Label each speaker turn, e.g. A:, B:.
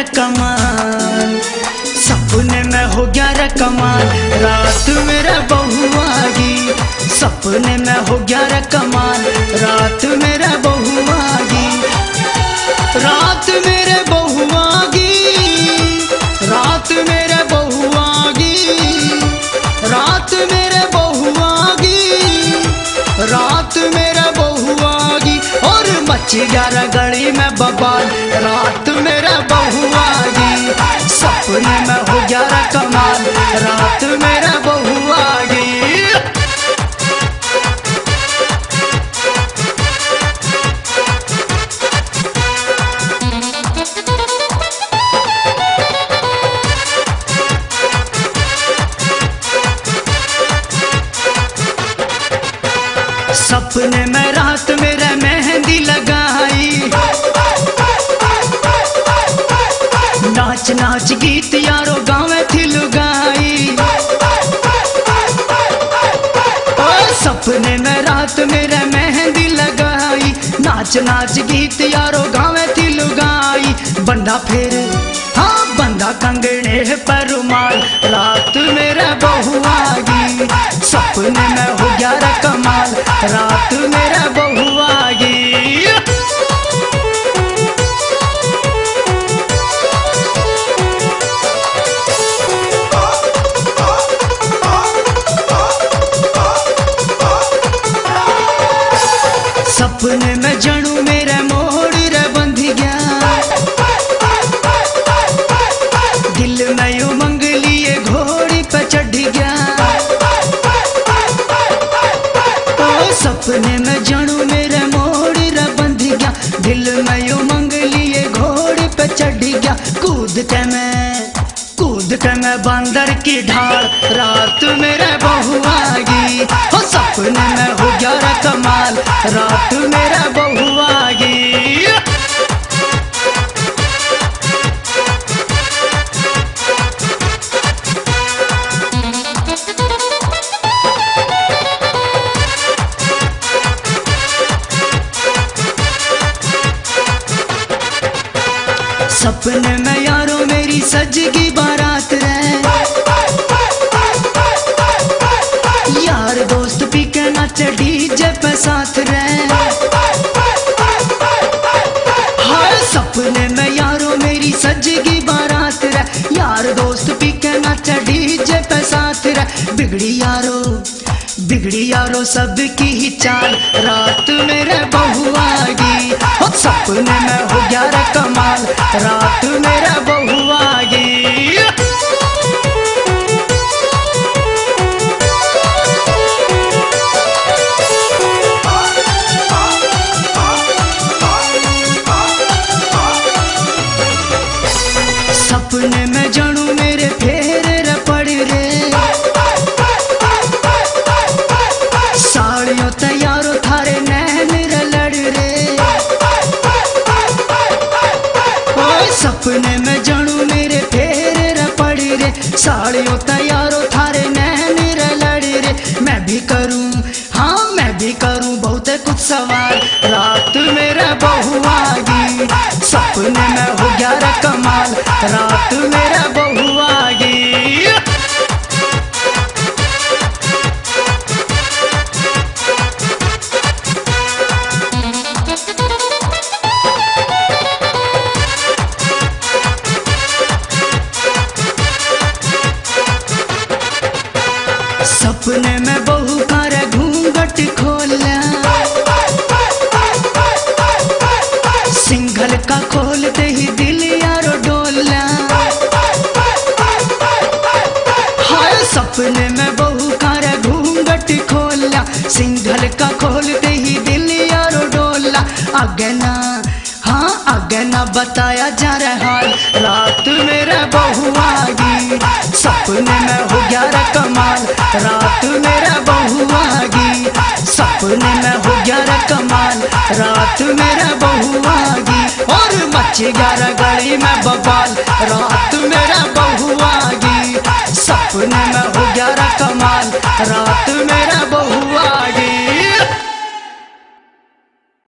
A: रे कमाल, सपने में हो गया रे कमाल, रात मेरे बहू आगी। सपने में हो गया रे कमाल, रात मेरे बहू आगी। रात मेरे बहू आगी, रात मेरे बहू आगी, रात मेरे बहू आगी, रात मेरे बहू आगी। और मच गया रे गली में बवाल, रात मेरे बहू आगी। सपने में हो गया रे कमाल, रात मेरे बहू आगी। सपने में रात मेरे मेहंदी लगाई, नाच नाच गीत यारो गाँव थी लुगाई। सपने में रात मेरे मेहंदी लगाई, नाच नाच गीत यारो गाँव थी लुगाई। बंदा फिर हाँ बंदा कंगने पर रुमाल, रात मेरे बहू आगी। सपने में हो गया रे कमाल, रात मेरे बहू आगी। सपने में जनू मेरे मोड़ रे बंध गया, दिल में उमंग लिए घोड़ी पे चढ़ गया। सपने में जनू मेरे मोड़ रे बंध गया, दिल में उमंग लिए घोड़ी पे चढ़ गया। कूद के मैं बंदर की ढाल, रात मेरे बहू आगी। हो सपने में हो गया रे कमाल, रात मेरे बहू आगी। सपने में यारो मेरी सजगी बारात रे, यार दोस्त पी के नाचे डीजे पे साथ रे। हर सपने में यारो मेरी सजगी बारात रे, यार दोस्त पी के नाचे डीजे पे साथ रे। बिगड़ी यारो सबकी ही चाल, रात मेरे बहू आगी। हो सपने में हो गया रे कमाल, रात मेरे बहू आगी। सपने में जनू मेरे फेर रे पड़ रे, साड़ियों तैयारो थारे नैन रे लड़ रे। सपने में जनू मेरे फेर रे पड़ रे, साड़ियों तैयारो थारे नैन रे लड़ रे। मैं भी करूं बहुत कुछ सवाल, रात मेरे बहू आगी। सपने में हो गया रे कमाल, रात मेरे बहू आगी। सपने में बहू का रे घूंघट खोला, सिंघल का खोलते ही दिल यारो डोला। हाय सपने में बहू का रे घूंघट खोला, सिंघल का खोलते ही दिल यारो डोला। आगे ना बताया जा रहा हाल, रात मेरे बहू आगी। सपने में हो गया रे कमाल, रात मेरे बहू आगी। सपने में हो गया रे कमाल, रात मेरे बहू आगी। और मच गया रे गली में बवाल,